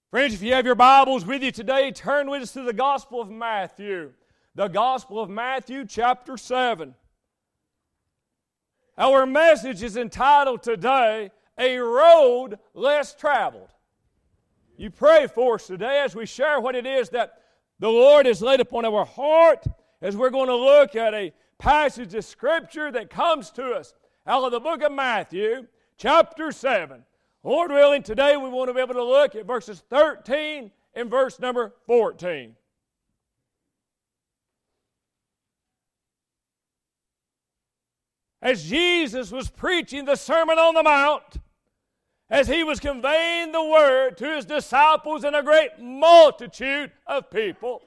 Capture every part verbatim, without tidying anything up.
Friends, if you have your Bibles with you today, turn with us to the Gospel of Matthew. The Gospel of Matthew, chapter seven. Our message is entitled today, A Road Less Traveled. You pray for us today as we share what it is that the Lord has laid upon our heart, as we're going to look at a passage of Scripture that comes to us out of the book of Matthew, chapter seven. Lord willing, today we want to be able to look at verses thirteen and verse number fourteen. As Jesus was preaching the Sermon on the Mount, as He was conveying the Word to His disciples and a great multitude of people,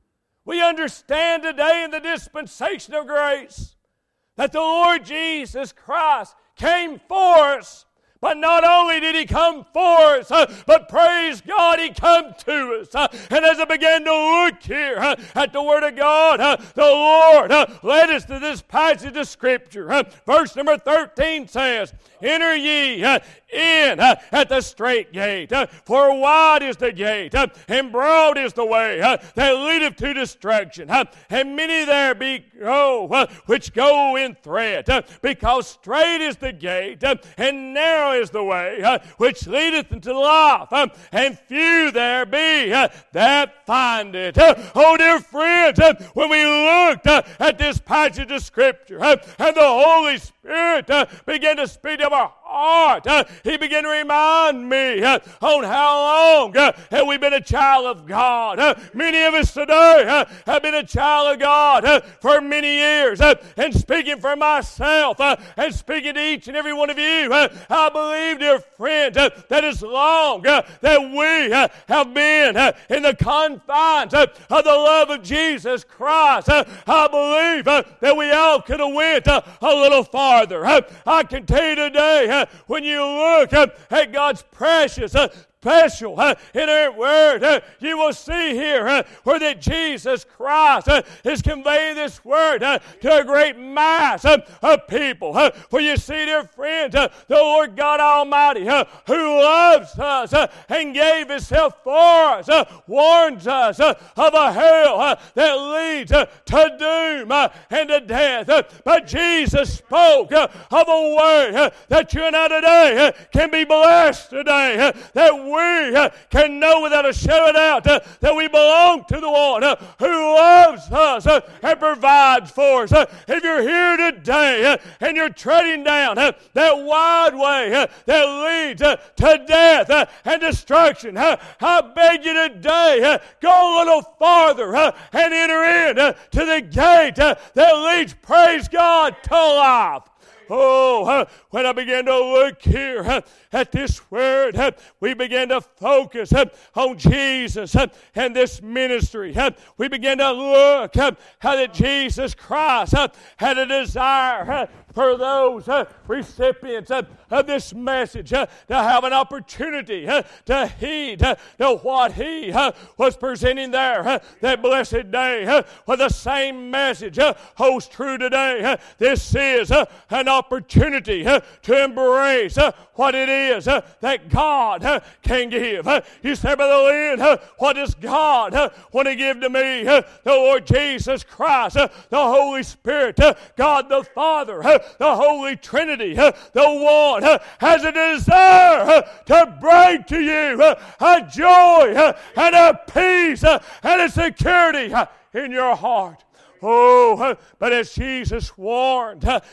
we understand today in the dispensation of grace that the Lord Jesus Christ came for us. But not only did He come for us, uh, but praise God, He come to us. Uh, and as I began to look here uh, at the Word of God, uh, the Lord uh, led us to this passage of Scripture. Uh, verse number thirteen says, Enter ye uh, in uh, at the strait gate, uh, for wide is the gate, uh, and broad is the way uh, that leadeth to destruction. Uh, and many there be go, uh, which go in thread, uh, because strait is the gate, uh, and narrow is the way uh, which leadeth into life, uh, and few there be uh, that find it. Uh, oh, dear friends, uh, when we looked uh, at this passage of Scripture, uh, and the Holy Spirit uh, began to speak to our heart, uh, He began to remind me uh, on how long uh, have we been a child of God. Uh, many of us today uh, have been a child of God uh, for many years. Uh, and speaking for myself uh, and speaking to each and every one of you, uh, I believe, dear friends, uh, that as long uh, that we uh, have been uh, in the confines uh, of the love of Jesus Christ, uh, I believe uh, that we all could have went uh, a little farther. Uh, I can tell you today, uh, when you look uh, at God's precious uh, special uh, inerrant word, uh, you will see here uh, where that Jesus Christ uh, is conveying this word uh, to a great mass uh, of people. Uh, for you see, dear friends, uh, the Lord God Almighty, uh, who loves us uh, and gave Himself for us, uh, warns us uh, of a hell uh, that leads uh, to doom uh, and to death. Uh, but Jesus spoke uh, of a way uh, that you and I today uh, can be blessed today, uh, that we uh, can know without a shadow of doubt uh, that we belong to the one uh, who loves us uh, and provides for us. Uh, if you're here today uh, and you're treading down uh, that wide way uh, that leads uh, to death uh, and destruction, uh, I beg you today, uh, go a little farther uh, and enter in uh, to the gate uh, that leads, praise God, to life. Oh, uh, when I began to look here uh, at this word, uh, we began to focus uh, on Jesus uh, and this ministry. Uh, we began to look uh, how that Jesus Christ uh, had a desire uh, for those uh, recipients uh, of this message uh, to have an opportunity uh, to heed uh, to what He uh, was presenting there uh, that blessed day. Uh, well, the same message uh, holds true today. Uh, this is uh, an opportunity uh, to embrace uh, what it is uh, that God uh, can give. Uh, you say, Brother Lynn, uh, what does God uh, want to give to me? Uh, the Lord Jesus Christ, uh, the Holy Spirit, uh, God the Father, uh, the Holy Trinity, uh, the one uh, has a desire uh, to bring to you uh, a joy uh, and a peace uh, and a security uh, in your heart. Oh, uh, but as Jesus warned, uh,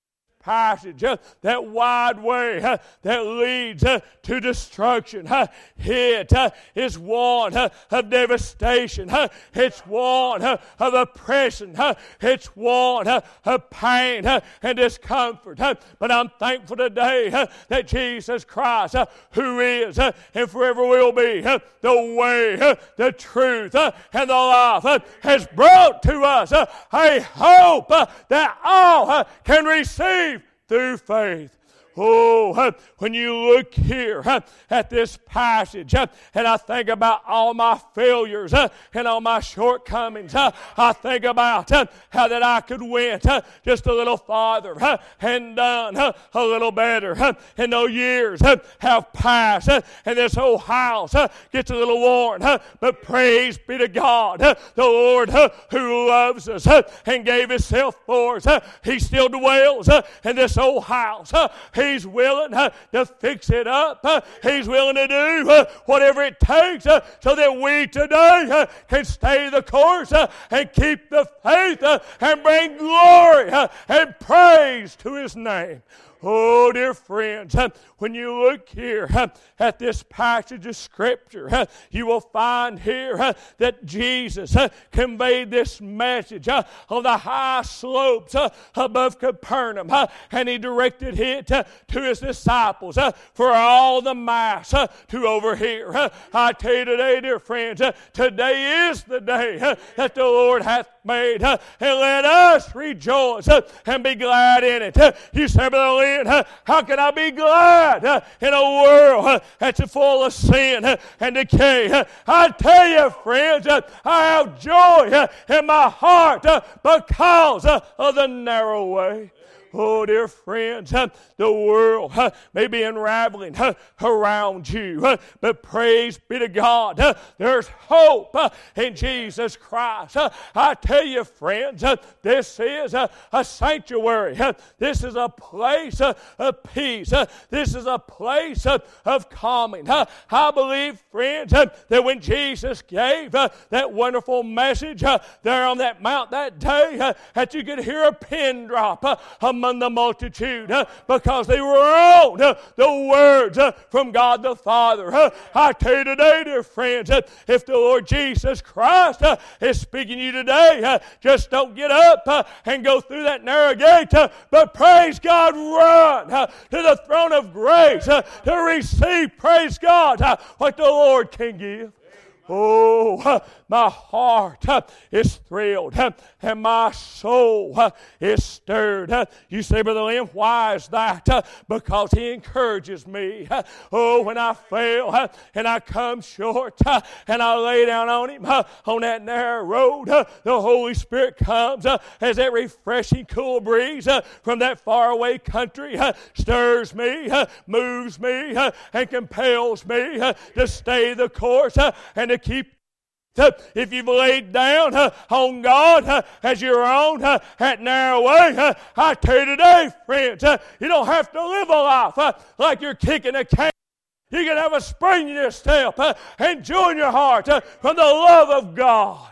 passage, uh, that wide way uh, that leads uh, to destruction. Uh, it uh, is one uh, of devastation. Uh, it's one uh, of oppression. Uh, it's one uh, of pain uh, and discomfort. Uh, but I'm thankful today uh, that Jesus Christ, uh, who is uh, and forever will be uh, the way, uh, the truth, uh, and the life, uh, has brought to us uh, a hope uh, that all uh, can receive through faith. Oh, when you look here at this passage, and I think about all my failures and all my shortcomings, I think about how that I could went just a little farther and done a little better. And those years have passed, and this whole house gets a little worn. But praise be to God, the Lord who loves us and gave Himself for us. He still dwells in this old house. He's willing uh, to fix it up. Uh, he's willing to do uh, whatever it takes uh, so that we today uh, can stay the course uh, and keep the faith uh, and bring glory uh, and praise to His name. Oh, dear friends, uh, when you look here uh, at this passage of Scripture, uh, you will find here uh, that Jesus uh, conveyed this message uh, on the high slopes uh, above Capernaum, uh, and He directed it uh, to His disciples uh, for all the mass uh, to overhear. Uh, I tell you today, dear friends, uh, today is the day uh, that the Lord hath made, uh, and let us rejoice uh, and be glad in it. Uh, you say, Brother Lynn, uh, how can I be glad uh, in a world uh, that's full of sin uh, and decay? Uh, I tell you, friends, uh, I have joy uh, in my heart uh, because uh, of the narrow way. Oh, dear friends, uh, the world uh, may be unraveling uh, around you, uh, but praise be to God, uh, there's hope uh, in Jesus Christ. Uh, I tell you, friends, uh, this is uh, a sanctuary. Uh, this is a place uh, of peace. Uh, this is a place uh, of calming. Uh, I believe, friends, uh, that when Jesus gave uh, that wonderful message uh, there on that mount that day, uh, that you could hear a pin drop uh, among the multitude uh, because they were on uh, the words uh, from God the Father. Uh, I tell you today, dear friends, uh, if the Lord Jesus Christ uh, is speaking to you today, uh, just don't get up uh, and go through that narrow gate, uh, but praise God, run uh, to the throne of grace uh, to receive, praise God, uh, what the Lord can give. Oh, uh, my heart uh, is thrilled uh, and my soul uh, is stirred. Uh, you say, Brother Lynn, why is that? Uh, because He encourages me. Uh, oh, when I fail uh, and I come short uh, and I lay down on Him uh, on that narrow road, uh, the Holy Spirit comes uh, as that refreshing cool breeze uh, from that faraway country uh, stirs me, uh, moves me, uh, and compels me uh, to stay the course uh, and to keep. Uh, if you've laid down uh, on God uh, as your own uh, that narrow way, uh, I tell you today, friends, uh, you don't have to live a life uh, like you're kicking a can. You can have a spring in your step uh, and joy in your heart uh, from the love of God.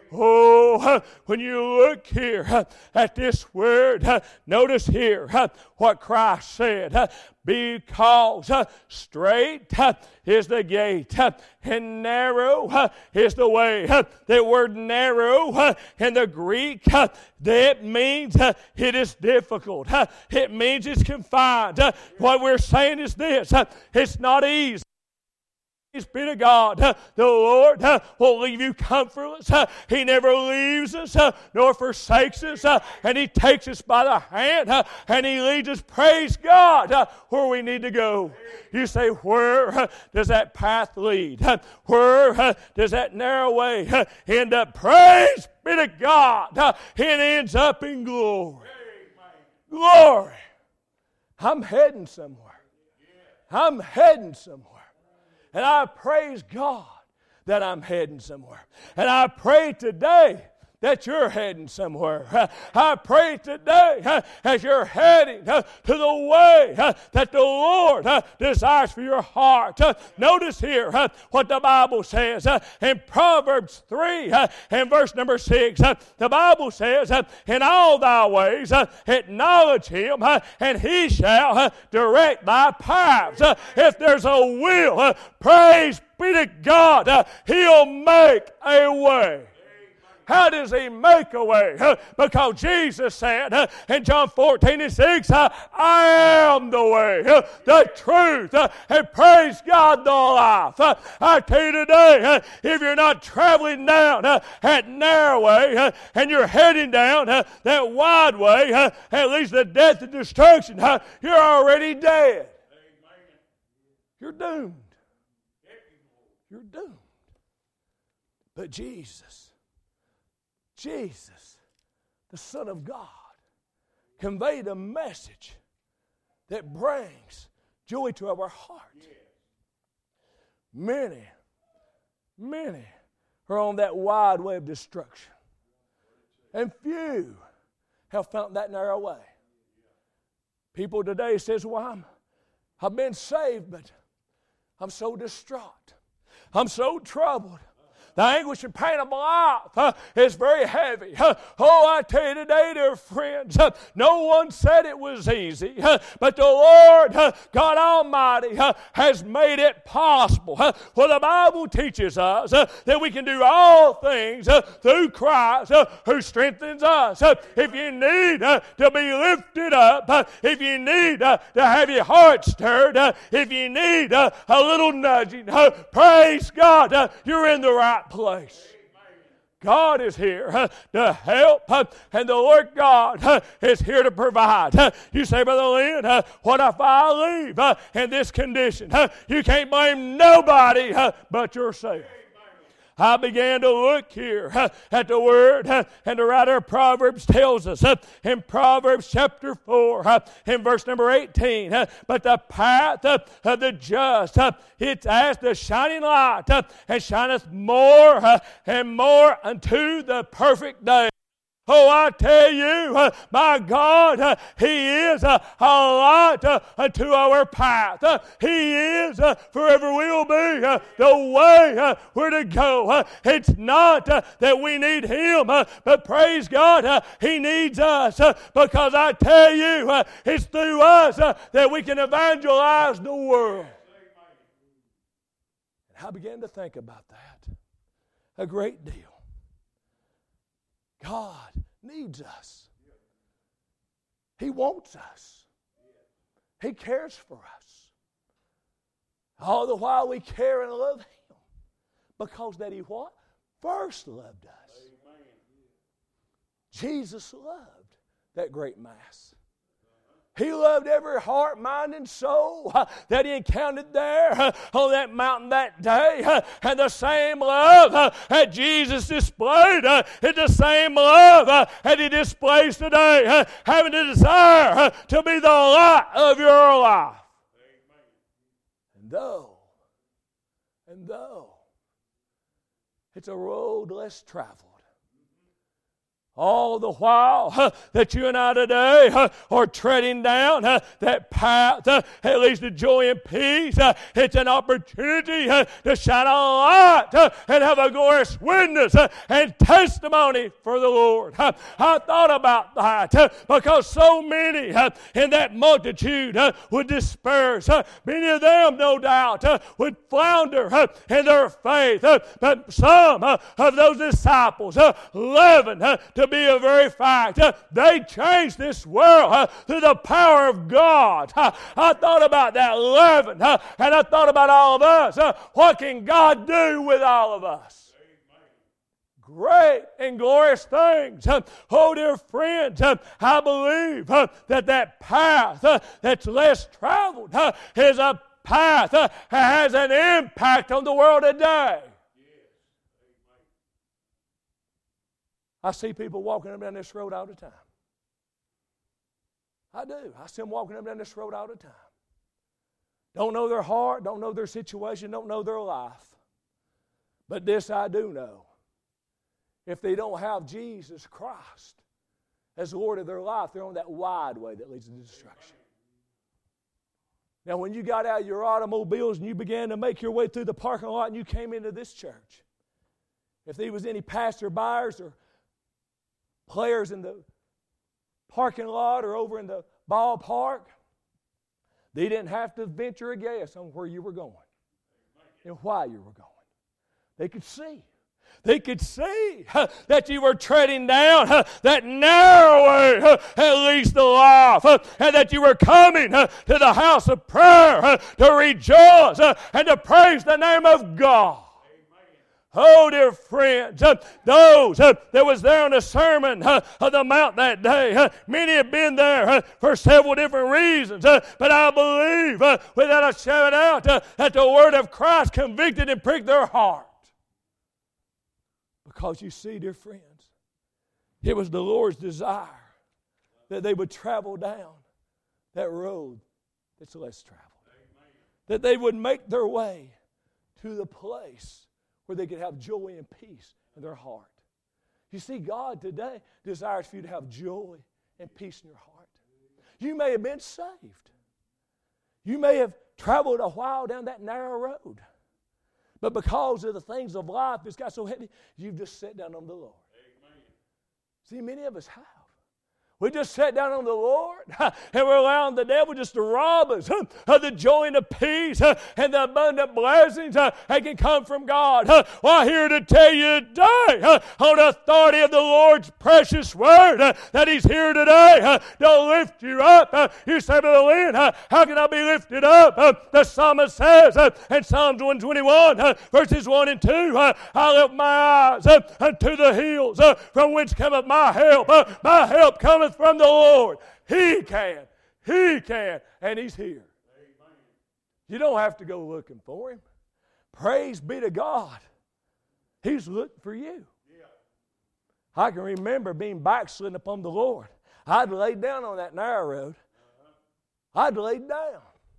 Oh, uh, when you look here uh, at this word, uh, notice here uh, what Christ said. Uh, because uh, straight uh, is the gate uh, and narrow uh, is the way. Uh, the word narrow uh, in the Greek, uh, that means uh, it is difficult. Uh, it means it's confined. Uh, what we're saying is this, uh, it's not easy. Praise be to God. Uh, the Lord uh, will leave you comfortless. Uh, he never leaves us uh, nor forsakes us. Uh, and He takes us by the hand uh, and He leads us, praise God, uh, where we need to go. You say, where uh, does that path lead? Uh, where uh, does that narrow way uh, end up? Praise be to God. Uh, it ends up in glory. Glory. I'm heading somewhere. I'm heading somewhere. And I praise God that I'm heading somewhere. And I pray today that you're heading somewhere. I pray today as you're heading to the way that the Lord desires for your heart. Notice here what the Bible says in Proverbs three and verse number six. The Bible says, in all thy ways acknowledge Him, and He shall direct thy paths. If there's a will, praise be to God, He'll make a way. How does He make a way? Because Jesus said in John fourteen and six, I am the way, the truth, and praise God, the life. I tell you today, if you're not traveling down that narrow way and you're heading down that wide way, at least the death and destruction, you're already dead. You're doomed. You're doomed. But Jesus, Jesus, the Son of God, conveyed a message that brings joy to our heart. Many, many are on that wide way of destruction. And few have found that narrow way. People today says, well, I'm, I've been saved, but I'm so distraught. I'm so troubled. The anguish and pain of life uh, is very heavy. Uh, oh, I tell you today, dear friends, uh, no one said it was easy, uh, but the Lord, uh, God Almighty, uh, has made it possible. Uh, well, the Bible teaches us uh, that we can do all things uh, through Christ uh, who strengthens us. Uh, if you need uh, to be lifted up, uh, if you need uh, to have your heart stirred, uh, if you need uh, a little nudging, uh, praise God, uh, you're in the right place. God is here uh, to help, uh, and the Lord God uh, is here to provide. Uh, you say, Brother Lynn, uh, what if I leave uh, in this condition? Uh, you can't blame nobody uh, but yourself. I began to look here uh, at the Word, uh, and the writer of Proverbs tells us uh, in Proverbs chapter four, uh, in verse number eighteen, uh, but the path uh, of the just, uh, it's as the shining light, uh, and shineth more uh, and more unto the perfect day. Oh, I tell you, uh, my God, uh, He is uh, a light uh, unto our path. Uh, he is, uh, forever will be, uh, the way uh, we're to go. Uh, it's not uh, that we need Him, uh, but praise God, uh, He needs us. Uh, because I tell you, uh, it's through us uh, that we can evangelize the world. And I began to think about that a great deal. God needs us. He wants us. He cares for us. All the while we care and love Him. Because that He what? First loved us. Jesus loved that great Mass. He loved every heart, mind, and soul uh, that He encountered there uh, on that mountain that day. Uh, and the same love uh, that Jesus displayed uh, is the same love uh, that He displays today, uh, having the desire uh, to be the light of your life. Amen. And though, and though, it's a road less traveled, all the while uh, that you and I today uh, are treading down uh, that path, uh, at least to joy and peace, uh, it's an opportunity uh, to shine a light uh, and have a glorious witness uh, and testimony for the Lord. Uh, I thought about that uh, because so many uh, in that multitude uh, would disperse. Uh, many of them, no doubt, uh, would flounder uh, in their faith. Uh, but some uh, of those disciples, uh, eleven, uh, to be a very fact, uh, they changed this world uh, through the power of God. Uh, I thought about that eleven, uh, and I thought about all of us. Uh, what can God do with all of us? Amen. Great and glorious things. Uh, oh, dear friends, uh, I believe uh, that that path uh, that's less traveled uh, is a path uh, that has an impact on the world today. I see people walking up and down this road all the time. I do. I see them walking up and down this road all the time. Don't know their heart, don't know their situation, don't know their life. But this I do know. If they don't have Jesus Christ as Lord of their life, they're on that wide way that leads to destruction. Now, when you got out of your automobiles and you began to make your way through the parking lot and you came into this church, if there was any passerbyers or players in the parking lot or over in the ballpark, they didn't have to venture a guess on where you were going and why you were going. They could see. They could see uh, that you were treading down uh, that narrow way uh, that leads to life, uh, and that you were coming uh, to the house of prayer uh, to rejoice uh, and to praise the name of God. Oh, dear friends, uh, those uh, that was there on the sermon uh, of the mount that day, uh, many have been there uh, for several different reasons, uh, but I believe, uh, without a shout out, uh, that the word of Christ convicted and pricked their heart. Because you see, dear friends, it was the Lord's desire that they would travel down that road that's less traveled. That they would make their way to the place where they could have joy and peace in their heart. You see, God today desires for you to have joy and peace in your heart. You may have been saved. You may have traveled a while down that narrow road. But because of the things of life that's got so heavy, you've just sat down on the Lord. Amen. See, many of us have. We just sat down on the Lord and we're allowing the devil just to rob us of the joy and the peace and the abundant blessings that can come from God. Well, I'm here to tell you today, on the authority of the Lord's precious word, that He's here today to lift you up. You say, Brother Lynn, how can I be lifted up? The psalmist says in Psalms one twenty-one, verses one and two, I lift my eyes unto the hills, from whence cometh my help. My help cometh from the Lord. He can. He can. And He's here. Amen. You don't have to go looking for Him. Praise be to God. He's looking for you. Yeah. I can remember being backslidden upon the Lord. I'd laid down on that narrow road. Uh-huh. I'd laid down.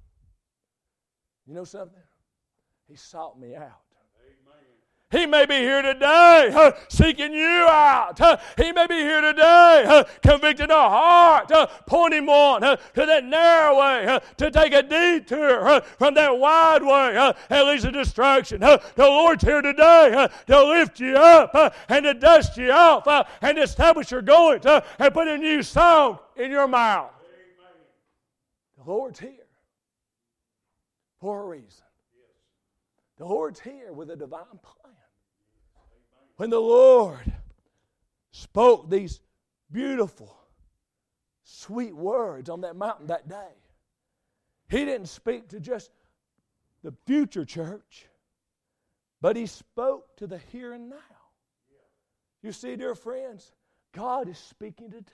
You know something? He sought me out. He may be here today uh, seeking you out. Uh, he may be here today uh, convicting our heart, uh, pointing one uh, to that narrow way, uh, to take a detour uh, from that wide way uh, that leads to destruction. Uh, the Lord's here today uh, to lift you up uh, and to dust you off uh, and establish your goings uh, and put a new song in your mouth. Amen. The Lord's here for a reason. The Lord's here with a divine plan. When the Lord spoke these beautiful, sweet words on that mountain that day, He didn't speak to just the future church, but He spoke to the here and now. You see, dear friends, God is speaking today.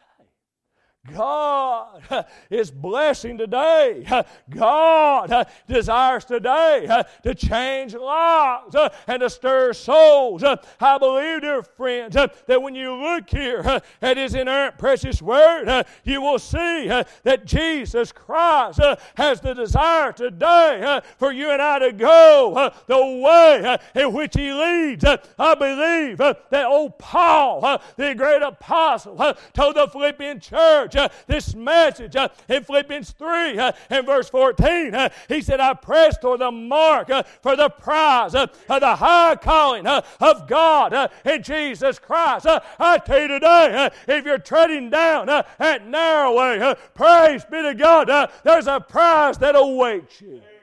God is blessing today. God desires today to change lives and to stir souls. I believe, dear friends, that when you look here at His inerrant precious word, you will see that Jesus Christ has the desire today for you and I to go the way in which He leads. I believe that old Paul, the great apostle, told the Philippian church Uh, this message uh, in Philippians three uh, and verse fourteen. Uh, he said, I press toward the mark uh, for the prize uh, of the high calling uh, of God uh, in Jesus Christ. Uh, I tell you today, uh, if you're treading down uh, that narrow way, uh, praise be to God, uh, there's a prize that awaits you. Amen.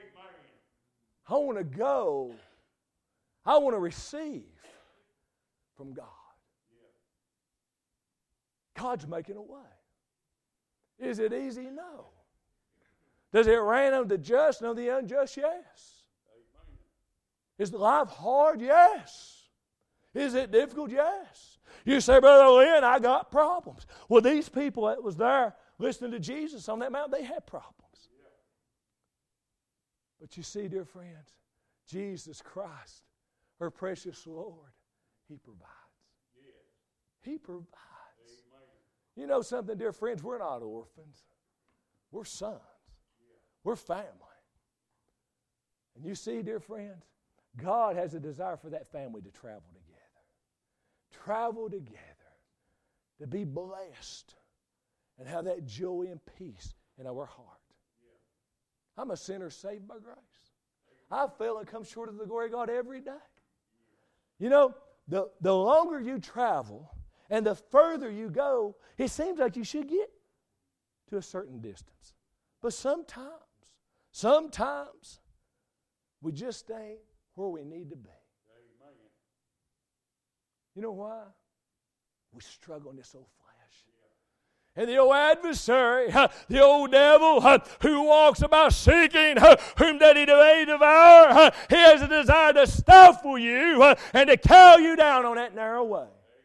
I want to go. I want to receive from God. God's making a way. Is it easy? No. Does it rain on the just and on the unjust? Yes. Is life hard? Yes. Is it difficult? Yes. You say, Brother Lynn, I got problems. Well, these people that was there listening to Jesus on that mountain, they had problems. But you see, dear friends, Jesus Christ, our precious Lord, He provides. He provides. You know something, dear friends? We're not orphans. We're sons. We're family. And you see, dear friends, God has a desire for that family to travel together. Travel together to be blessed and have that joy and peace in our heart. I'm a sinner saved by grace. I fail and come short of the glory of God every day. You know, the, the longer you travel and the further you go, it seems like you should get to a certain distance. But sometimes, sometimes, we just ain't where we need to be. Amen. You know why? We struggle in this old flesh. And the old adversary, the old devil who walks about seeking whom that he may devour, he has a desire to stifle you and to cow you down on that narrow way.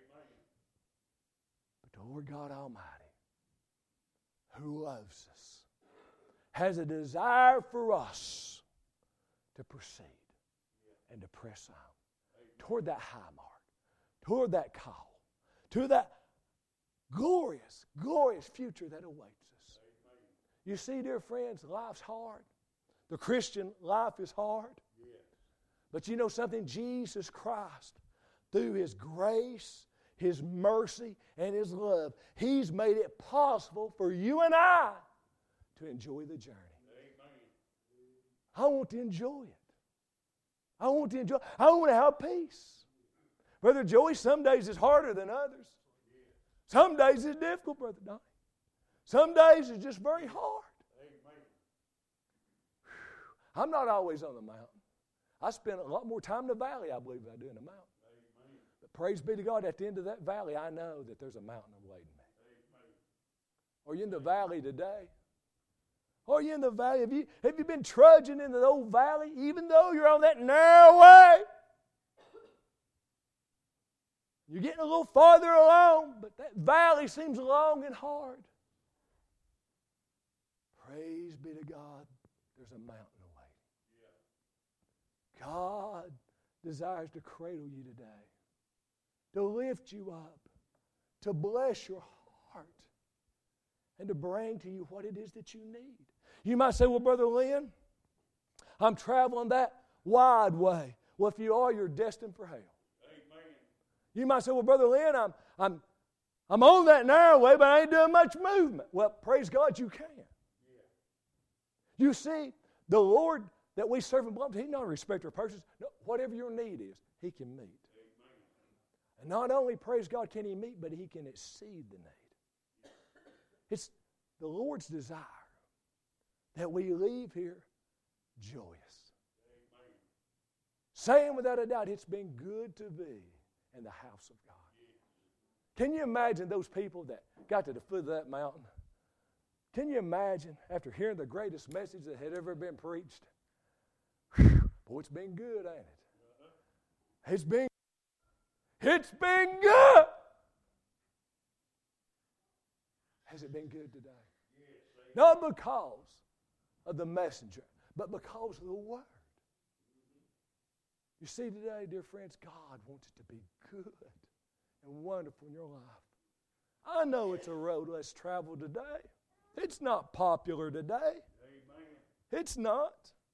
But the Lord God Almighty, who loves us, has a desire for us to proceed and to press on toward that high mark, toward that call, to that glorious, glorious future that awaits us. You see, dear friends, life's hard. The Christian life is hard. But you know something? Jesus Christ, through His grace, His mercy, and His love, He's made it possible for you and I to enjoy the journey. I want to enjoy it. I want to enjoy it. I want to have peace. Brother Joey, some days it's harder than others. Some days it's difficult, Brother Donnie. Some days it's just very hard. Whew. I'm not always on the mountain. I spend a lot more time in the valley, I believe, than I do in the mountain. But praise be to God, at the end of that valley, I know that there's a mountain awaiting me. Are you in the valley today? Are you in the valley? Have you, have you been trudging in the old valley, even though you're on that narrow way? You're getting a little farther along, but that valley seems long and hard. Praise be to God, there's a mountain awaiting. God desires to cradle you today, to lift you up, to bless your heart, and to bring to you what it is that you need. You might say, well, Brother Lynn, I'm traveling that wide way. Well, if you are, you're destined for hell. You might say, well, Brother Lynn, I'm, I'm, I'm on that narrow way, but I ain't doing much movement. Well, praise God, you can. Yeah. You see, the Lord that we serve and belong to, He's not a respecter of persons. No, whatever your need is, He can meet. Amen. And not only, praise God, can He meet, but He can exceed the need. It's the Lord's desire that we leave here joyous. Amen. Saying without a doubt, it's been good to be in the house of God. Can you imagine those people that got to the foot of that mountain? Can you imagine after hearing the greatest message that had ever been preached? Whew, boy, it's been good, ain't it? It's been, it's been good. Has it been good today? Not because of the messenger, but because of the Word. You see today, dear friends, God wants it to be good and wonderful in your life. I know it's a road less traveled today. It's not popular today. Amen. It's not.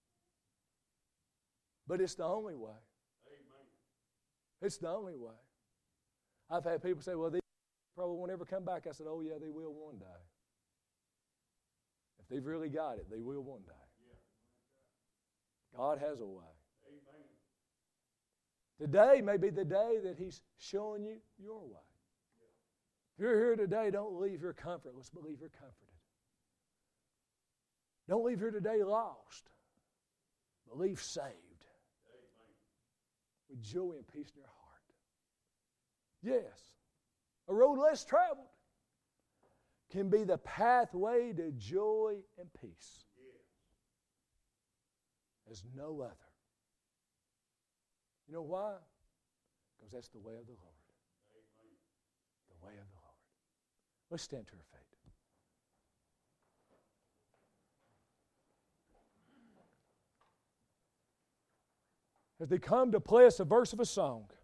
But it's the only way. Amen. It's the only way. I've had people say, well, they probably won't ever come back. I said, oh, yeah, they will one day. If they've really got it, they will one day. Yeah. God has a way. Today may be the day that He's showing you your way. If you're here today, don't leave here comfortless, but leave here comforted. Don't leave here today lost, but leave saved. With joy and peace in your heart. Yes, a road less traveled can be the pathway to joy and peace. There's no other. You know why? Because that's the way of the Lord. Amen. The way of the Lord. Let's stand to our feet. As they come to play us a verse of a song,